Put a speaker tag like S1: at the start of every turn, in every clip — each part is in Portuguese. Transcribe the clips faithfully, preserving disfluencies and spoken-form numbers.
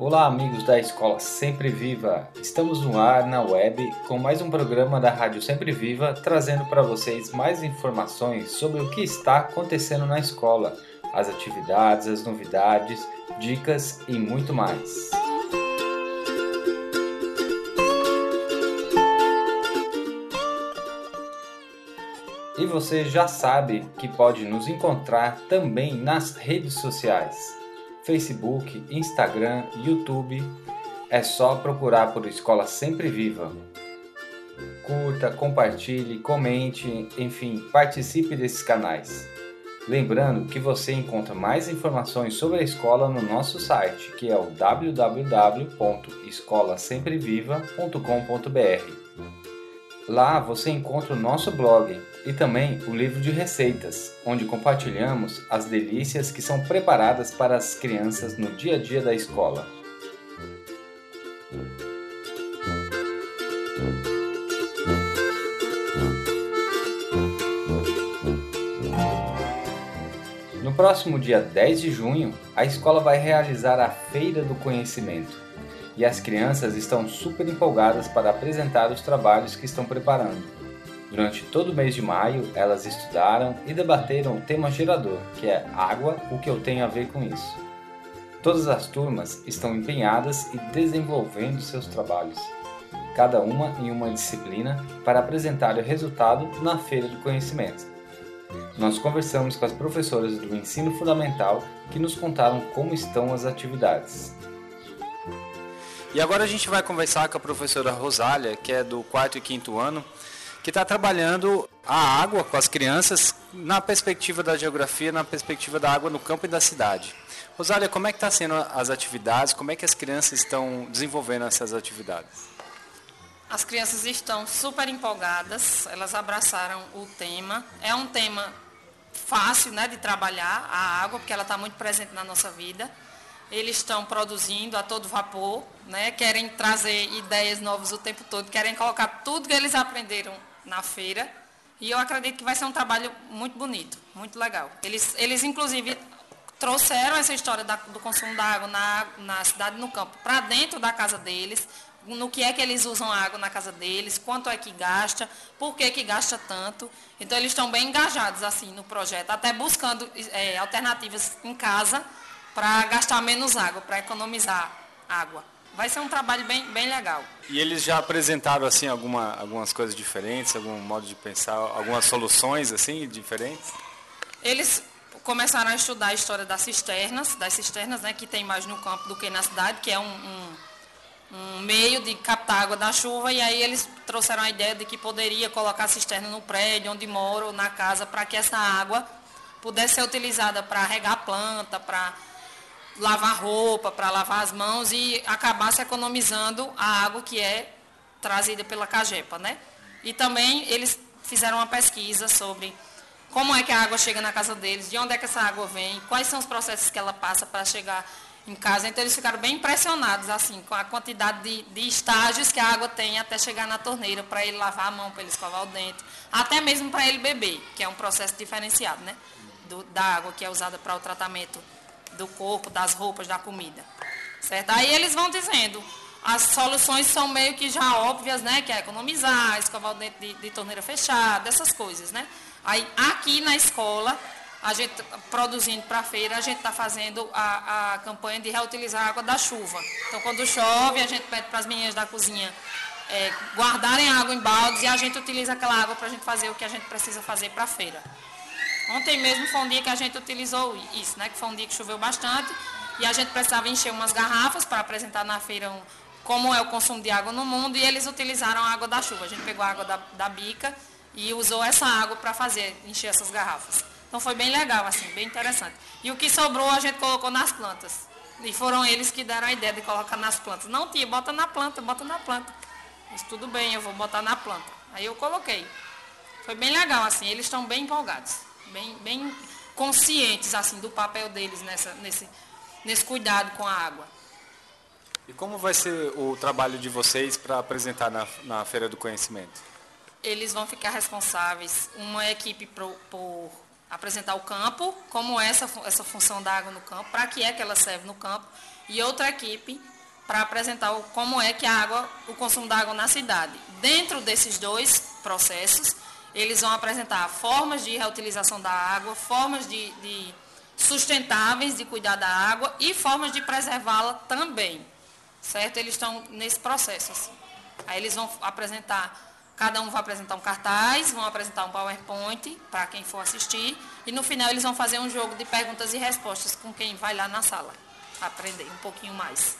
S1: Olá, amigos da Escola Sempre Viva! Estamos no ar, na web, com mais um programa da Rádio Sempre Viva, trazendo para vocês mais informações sobre o que está acontecendo na escola, as atividades, as novidades, dicas e muito mais. E você já sabe que pode nos encontrar também nas redes sociais. Facebook, Instagram, YouTube, é só procurar por Escola Sempre Viva. Curta, compartilhe, comente, enfim, participe desses canais. Lembrando que você encontra mais informações sobre a escola no nosso site, que é o w w w ponto escola sempre viva ponto com ponto b r. Lá você encontra o nosso blog e também o livro de receitas, onde compartilhamos as delícias que são preparadas para as crianças no dia a dia da escola. No próximo dia dez de junho, a escola vai realizar a Feira do Conhecimento. E as crianças estão super empolgadas para apresentar os trabalhos que estão preparando. Durante todo o mês de maio, elas estudaram e debateram o tema gerador, que é água, o que eu tenho a ver com isso. Todas as turmas estão empenhadas e desenvolvendo seus trabalhos, cada uma em uma disciplina, para apresentar o resultado na Feira do Conhecimento. Nós conversamos com as professoras do ensino fundamental que nos contaram como estão as atividades.
S2: E agora a gente vai conversar com a professora Rosália, que é do quarto e quinto ano, que está trabalhando a água com as crianças na perspectiva da geografia, na perspectiva da água no campo e da cidade. Rosália, como é que está sendo as atividades? Como é que as crianças estão desenvolvendo essas atividades?
S3: As crianças estão super empolgadas, elas abraçaram o tema. É um tema fácil, né, de trabalhar, a água, porque ela está muito presente na nossa vida. Eles estão produzindo a todo vapor, né? Querem trazer ideias novas o tempo todo, querem colocar tudo que eles aprenderam na feira. E eu acredito que vai ser um trabalho muito bonito, muito legal. Eles, eles inclusive, trouxeram essa história da, do consumo da água na, na cidade e no campo para dentro da casa deles, no que é que eles usam a água na casa deles, quanto é que gasta, por que que gasta tanto. Então, eles estão bem engajados assim, no projeto, até buscando é, alternativas em casa, para gastar menos água, para economizar água. Vai ser um trabalho bem, bem legal.
S2: E eles já apresentaram assim, alguma, algumas coisas diferentes, algum modo de pensar, algumas soluções assim, diferentes?
S3: Eles começaram a estudar a história das cisternas, das cisternas, né, que tem mais no campo do que na cidade, que é um, um, um meio de captar água da chuva, e aí eles trouxeram a ideia de que poderia colocar a cisterna no prédio onde moram, ou na casa, para que essa água pudesse ser utilizada para regar a planta, para lavar roupa, para lavar as mãos e acabar se economizando a água que é trazida pela Cagepa, né? E também eles fizeram uma pesquisa sobre como é que a água chega na casa deles, de onde é que essa água vem, quais são os processos que ela passa para chegar em casa. Então eles ficaram bem impressionados assim com a quantidade de, de estágios que a água tem até chegar na torneira, para ele lavar a mão, para ele escovar o dente, até mesmo para ele beber, que é um processo diferenciado, né? Do, da água que é usada para o tratamento do corpo, das roupas, da comida, certo? Aí eles vão dizendo, as soluções são meio que já óbvias, né? Que é economizar, escovar o dente de, de torneira fechada, essas coisas, né? Aí aqui na escola, a gente produzindo para a feira, a gente está fazendo a, a campanha de reutilizar a água da chuva. Então, quando chove, a gente pede para as meninas da cozinha é, guardarem a água em baldes e a gente utiliza aquela água para a gente fazer o que a gente precisa fazer para a feira. Ontem mesmo foi um dia que a gente utilizou isso, né? Que foi um dia que choveu bastante e a gente precisava encher umas garrafas para apresentar na feira um, como é o consumo de água no mundo, e eles utilizaram a água da chuva. A gente pegou a água da, da bica e usou essa água para fazer, encher essas garrafas. Então foi bem legal, assim, bem interessante. E o que sobrou a gente colocou nas plantas. E foram eles que deram a ideia de colocar nas plantas. Não, tia, bota na planta, bota na planta. Mas tudo bem, eu vou botar na planta. Aí eu coloquei. Foi bem legal, assim, eles estão bem empolgados. Bem, bem conscientes assim, do papel deles nessa, nesse, nesse cuidado com a água.
S2: E como vai ser o trabalho de vocês para apresentar na, na Feira do Conhecimento?
S3: Eles vão ficar responsáveis, uma equipe por, por apresentar o campo, como é essa, essa função da água no campo, para que é que ela serve no campo, e outra equipe para apresentar o, como é que a água, o consumo da água na cidade. Dentro desses dois processos, eles vão apresentar formas de reutilização da água, formas de, de sustentáveis de cuidar da água e formas de preservá-la também, certo? Eles estão nesse processo, assim. Aí eles vão apresentar, cada um vai apresentar um cartaz, vão apresentar um PowerPoint para quem for assistir e no final eles vão fazer um jogo de perguntas e respostas com quem vai lá na sala aprender um pouquinho mais.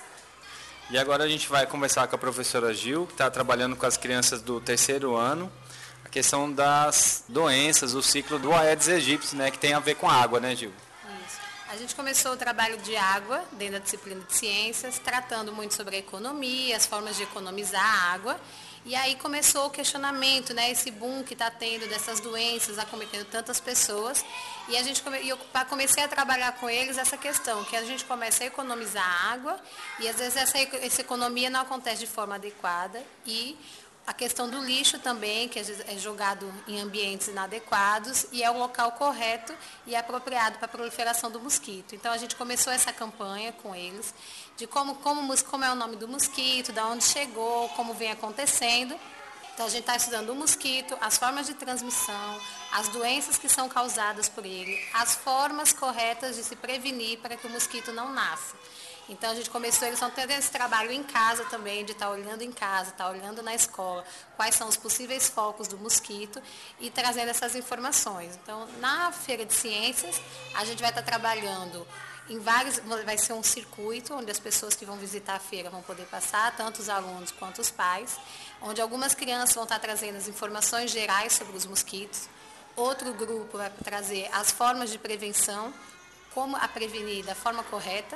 S2: E agora a gente vai conversar com a professora Gil, que está trabalhando com as crianças do terceiro ano, a questão das doenças, o ciclo do Aedes aegypti, né, que tem a ver com a água, né, Gil?
S4: Isso. A gente começou o trabalho de água dentro da disciplina de ciências, tratando muito sobre a economia, as formas de economizar a água. E aí começou o questionamento, né, esse boom que está tendo dessas doenças, acometendo tantas pessoas. E a gente come, eu comecei a trabalhar com eles essa questão, que a gente começa a economizar água e às vezes essa, essa economia não acontece de forma adequada. E a questão do lixo também, que é jogado em ambientes inadequados e é o local correto e apropriado para a proliferação do mosquito. Então, a gente começou essa campanha com eles, de como, como, como é o nome do mosquito, de onde chegou, como vem acontecendo. Então, a gente está estudando o mosquito, as formas de transmissão, as doenças que são causadas por ele, as formas corretas de se prevenir para que o mosquito não nasça. Então, a gente começou, eles estão tendo esse trabalho em casa também, de estar olhando em casa, estar olhando na escola, quais são os possíveis focos do mosquito e trazendo essas informações. Então, na Feira de Ciências, a gente vai estar trabalhando em vários, vai ser um circuito onde as pessoas que vão visitar a feira vão poder passar, tanto os alunos quanto os pais, onde algumas crianças vão estar trazendo as informações gerais sobre os mosquitos, outro grupo vai trazer as formas de prevenção, como a prevenir da forma correta.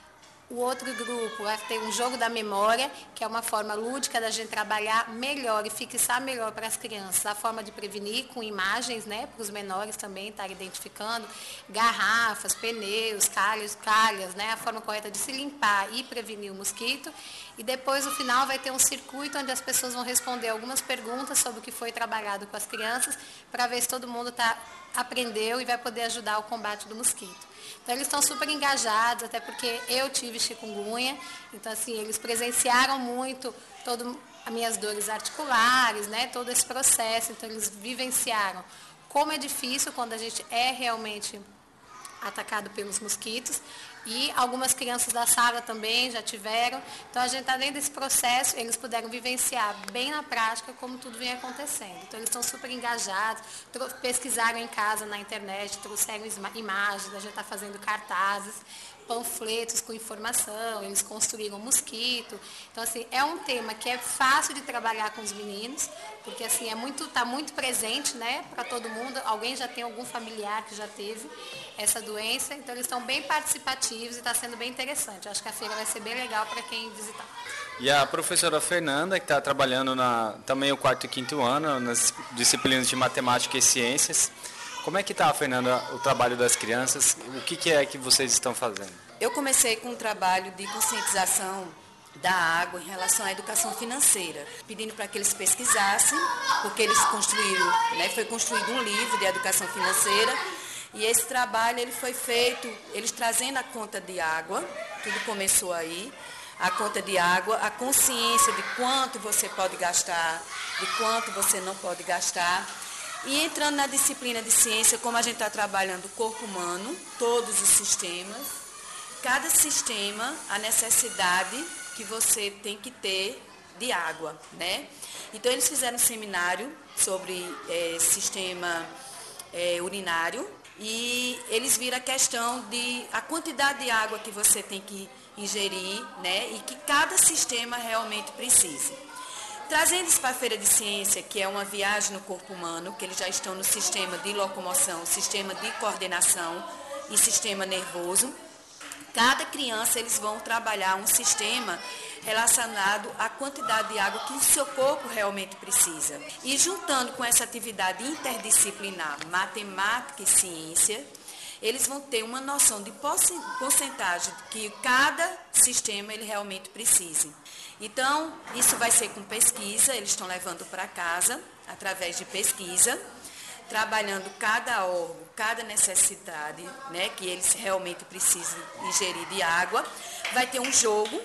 S4: O outro grupo vai ter um jogo da memória, que é uma forma lúdica da gente trabalhar melhor e fixar melhor para as crianças a forma de prevenir com imagens, né, para os menores também estarem identificando garrafas, pneus, calhas, calhas, né, a forma correta de se limpar e prevenir o mosquito. E depois, no final, vai ter um circuito onde as pessoas vão responder algumas perguntas sobre o que foi trabalhado com as crianças, para ver se todo mundo tá, aprendeu e vai poder ajudar ao combate do mosquito. Então, eles estão super engajados, até porque eu tive chikungunya, então, assim, eles presenciaram muito todo, as minhas dores articulares, né, todo esse processo, então, eles vivenciaram como é difícil quando a gente é realmente atacado pelos mosquitos, e algumas crianças da sala também já tiveram. Então, a gente está dentro desse processo, eles puderam vivenciar bem na prática como tudo vem acontecendo. Então, eles estão super engajados, pesquisaram em casa, na internet, trouxeram imagens, a gente está fazendo cartazes, panfletos com informação, eles construíram um mosquito. Então, assim, é um tema que é fácil de trabalhar com os meninos, porque, assim, é muito, está muito presente, né, para todo mundo. Alguém já tem algum familiar que já teve essa doença, então eles estão bem participativos e está sendo bem interessante. Eu acho que a feira vai ser bem legal para quem visitar.
S2: E a professora Fernanda, que está trabalhando na, também o quarto e quinto ano, nas disciplinas de matemática e ciências. Como é que está, Fernanda, o trabalho das crianças? O que, que é que vocês estão fazendo?
S5: Eu comecei com um trabalho de conscientização da água em relação à educação financeira, pedindo para que eles pesquisassem, porque eles construíram, né, foi construído um livro de educação financeira, e esse trabalho ele foi feito, eles trazendo a conta de água, tudo começou aí, a conta de água, a consciência de quanto você pode gastar, de quanto você não pode gastar. E entrando na disciplina de ciência, como a gente está trabalhando o corpo humano, todos os sistemas, cada sistema, a necessidade que você tem que ter de água, né? Então, eles fizeram um seminário sobre é, sistema é, urinário e eles viram a questão de a quantidade de água que você tem que ingerir, né? E que cada sistema realmente precisa. Trazendo isso para a Feira de Ciência, que é uma viagem no corpo humano, que eles já estão no sistema de locomoção, sistema de coordenação e sistema nervoso. Cada criança, eles vão trabalhar um sistema relacionado à quantidade de água que o seu corpo realmente precisa. E juntando com essa atividade interdisciplinar, matemática e ciência, eles vão ter uma noção de porcentagem que cada sistema ele realmente precisa. Então, isso vai ser com pesquisa, eles estão levando para casa, através de pesquisa, trabalhando cada órgão, cada necessidade, né, que eles realmente precisam ingerir de água. Vai ter um jogo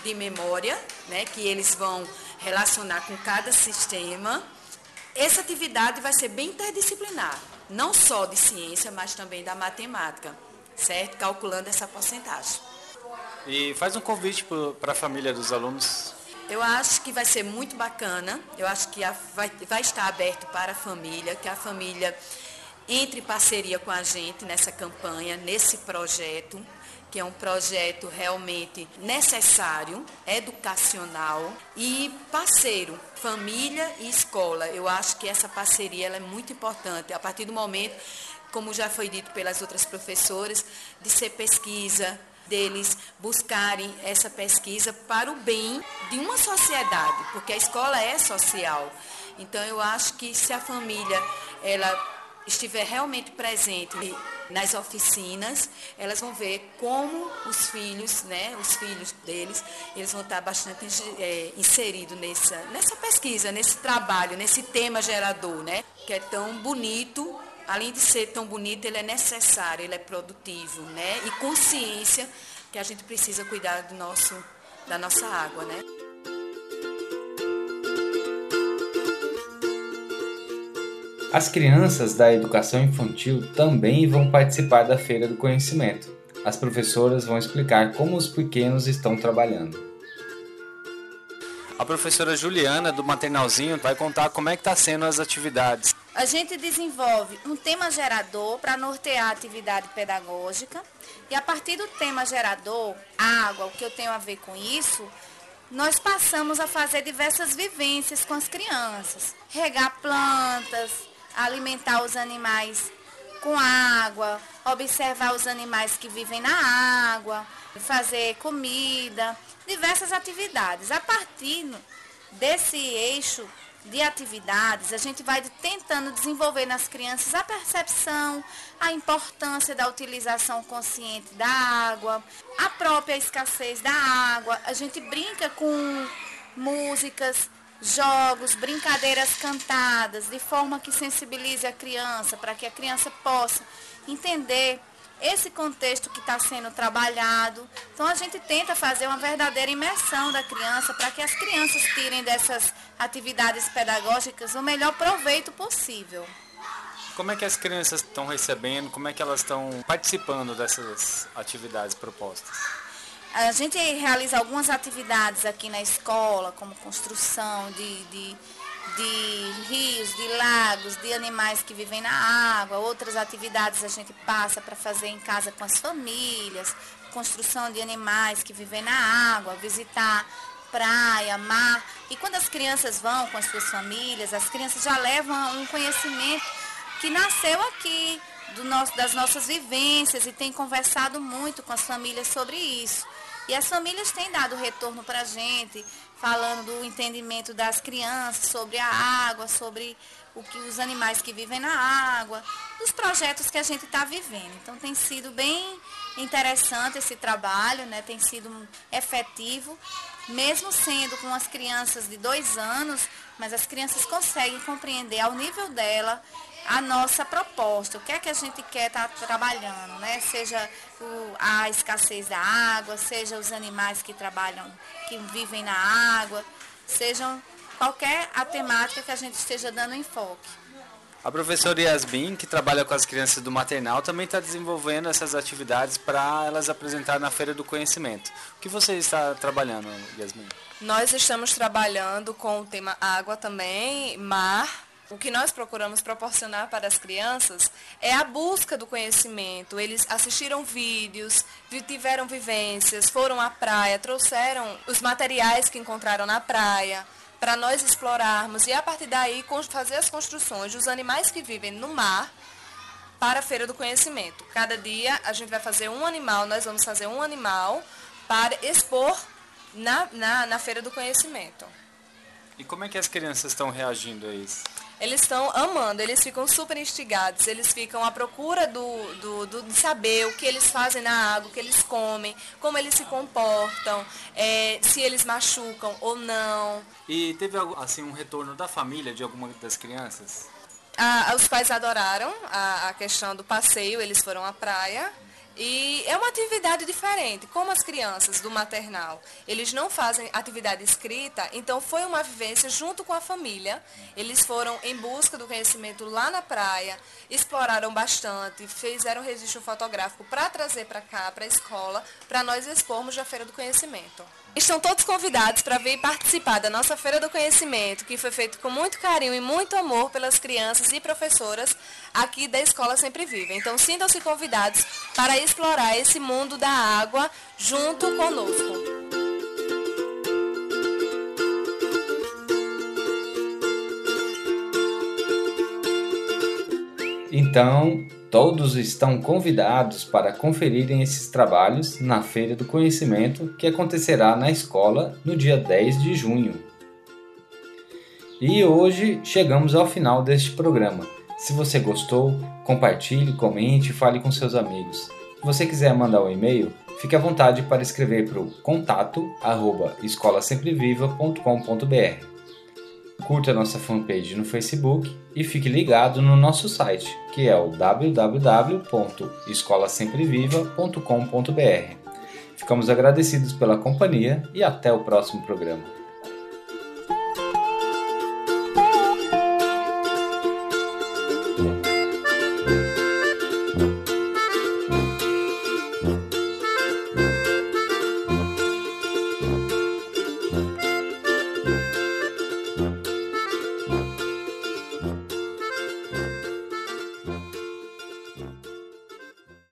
S5: de memória, né, que eles vão relacionar com cada sistema. Essa atividade vai ser bem interdisciplinar, não só de ciência, mas também da matemática, certo? Calculando essa porcentagem.
S2: E faz um convite para a família dos alunos.
S5: Eu acho que vai ser muito bacana, eu acho que a, vai, vai estar aberto para a família, que a família entre em parceria com a gente nessa campanha, nesse projeto, que é um projeto realmente necessário, educacional e parceiro, família e escola. Eu acho que essa parceria ela é muito importante, a partir do momento, como já foi dito pelas outras professoras, de ser pesquisa, deles buscarem essa pesquisa para o bem de uma sociedade, porque a escola é social. Então, eu acho que se a família ela estiver realmente presente nas oficinas, elas vão ver como os filhos, né, os filhos deles, eles vão estar bastante é, inseridos nessa, nessa pesquisa, nesse trabalho, nesse tema gerador, né, que é tão bonito. Além de ser tão bonito, ele é necessário, ele é produtivo, né? E consciência que a gente precisa cuidar do nosso, da nossa água, né?
S1: As crianças da educação infantil também vão participar da Feira do Conhecimento. As professoras vão explicar como os pequenos estão trabalhando.
S2: A professora Juliana, do Maternalzinho, vai contar como é que está sendo as atividades.
S6: A gente desenvolve um tema gerador para nortear a atividade pedagógica e a partir do tema gerador, água, o que eu tenho a ver com isso, nós passamos a fazer diversas vivências com as crianças. Regar plantas, alimentar os animais com água, observar os animais que vivem na água, fazer comida, diversas atividades. A partir desse eixo de atividades, a gente vai tentando desenvolver nas crianças a percepção, a importância da utilização consciente da água, a própria escassez da água. A gente brinca com músicas, jogos, brincadeiras cantadas, de forma que sensibilize a criança, para que a criança possa entender esse contexto que está sendo trabalhado. Então, a gente tenta fazer uma verdadeira imersão da criança para que as crianças tirem dessas atividades pedagógicas o melhor proveito possível.
S2: Como é que as crianças estão recebendo, como é que elas estão participando dessas atividades propostas?
S6: A gente realiza algumas atividades aqui na escola, como construção de... de de rios, de lagos, de animais que vivem na água. Outras atividades a gente passa para fazer em casa com as famílias, construção de animais que vivem na água, visitar praia, mar. E quando as crianças vão com as suas famílias, as crianças já levam um conhecimento que nasceu aqui, do nosso, das nossas vivências, e tem conversado muito com as famílias sobre isso. E as famílias têm dado retorno para a gente, falando do entendimento das crianças sobre a água, sobre o que os animais que vivem na água, dos projetos que a gente está vivendo. Então tem sido bem interessante esse trabalho, né? Tem sido efetivo, mesmo sendo com as crianças de dois anos, mas as crianças conseguem compreender ao nível dela a nossa proposta, o que é que a gente quer estar tá trabalhando, né? Seja o, a escassez da água, seja os animais que trabalham, que vivem na água, sejam qualquer a temática que a gente esteja dando enfoque.
S2: A professora Yasmin, que trabalha com as crianças do maternal, também está desenvolvendo essas atividades para elas apresentar na Feira do Conhecimento. O que você está trabalhando, Yasmin?
S7: Nós estamos trabalhando com o tema água também, mar. O que nós procuramos proporcionar para as crianças é a busca do conhecimento. Eles assistiram vídeos, tiveram vivências, foram à praia, trouxeram os materiais que encontraram na praia para nós explorarmos e, a partir daí, fazer as construções dos animais que vivem no mar para a Feira do Conhecimento. Cada dia a gente vai fazer um animal, nós vamos fazer um animal para expor na, na, na Feira do Conhecimento.
S2: E como é que as crianças estão reagindo a isso?
S7: Eles estão amando, eles ficam super instigados, eles ficam à procura do, do, do, de saber o que eles fazem na água, o que eles comem, como eles se comportam, é, se eles machucam ou não.
S2: E teve assim, um retorno da família de alguma das crianças?
S7: Ah, os pais adoraram a, a questão do passeio, eles foram à praia E é uma atividade diferente, como as crianças do maternal, eles não fazem atividade escrita, então foi uma vivência junto com a família. Eles foram em busca do conhecimento lá na praia, exploraram bastante, fizeram registro fotográfico para trazer para cá, para a escola, para nós expormos na Feira do Conhecimento. Estão todos convidados para vir participar da nossa Feira do Conhecimento, que foi feito com muito carinho e muito amor pelas crianças e professoras aqui da Escola Sempre Viva. Então, sintam-se convidados para explorar esse mundo da água junto conosco.
S1: Então, todos estão convidados para conferirem esses trabalhos na Feira do Conhecimento, que acontecerá na escola no dia dez de junho. E hoje chegamos ao final deste programa. Se você gostou, compartilhe, comente e fale com seus amigos. Se você quiser mandar um e-mail, fique à vontade para escrever para o contato arroba escola sempre viva ponto com ponto b r. Curta nossa fanpage no Facebook e fique ligado no nosso site, que é o w w w ponto escola sempre viva ponto com ponto b r. Ficamos agradecidos pela companhia e até o próximo programa.